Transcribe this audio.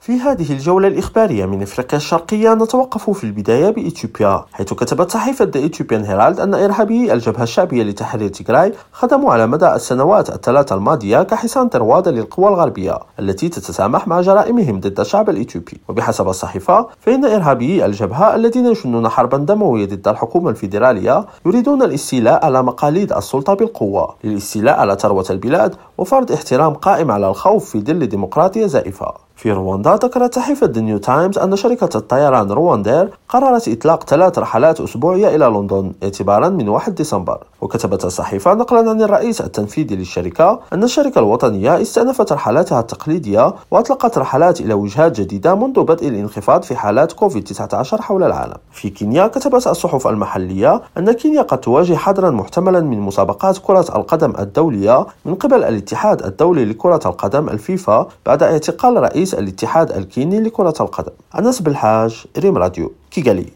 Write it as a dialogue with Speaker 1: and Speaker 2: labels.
Speaker 1: في هذه الجولة الإخبارية من إفريقيا الشرقية نتوقف في البداية بإثيوبيا، حيث كتبت صحيفة The Ethiopian Herald أن إرهابيي الجبهة الشعبية لتحرير تيغراي خدموا على مدى السنوات الثلاث الماضية كحصان طروادة للقوى الغربية التي تتسامح مع جرائمهم ضد الشعب الإثيوبي. وبحسب الصحيفة فإن إرهابيي الجبهة الذين يشنون حربا دموية ضد الحكومة الفيدرالية يريدون الاستيلاء على مقاليد السلطة بالقوة للاستيلاء على ثروة البلاد وفرض احترام قائم على الخوف في ظل ديمقراطية زائفة. في رواندا ذكرت صحيفة The New Times أن شركة الطيران رواندير قررت إطلاق 3 رحلات أسبوعية إلى لندن اعتبارا من 1 ديسمبر. وكتبت الصحيفة نقلا عن الرئيس التنفيذي للشركة أن الشركة الوطنية استأنفت رحلاتها التقليدية وأطلقت رحلات إلى وجهات جديدة منذ بدء الانخفاض في حالات كوفيد-19 حول العالم. في كينيا كتبت الصحف المحلية أن كينيا قد تواجه حظرا محتملا من مسابقات كرة القدم الدولية من قبل الاتحاد الدولي لكرة القدم الفيفا بعد اعتقال رئيس الاتحاد الكيني لكرة القدم. أنس بالحاج، ريم راديو، كيغالي.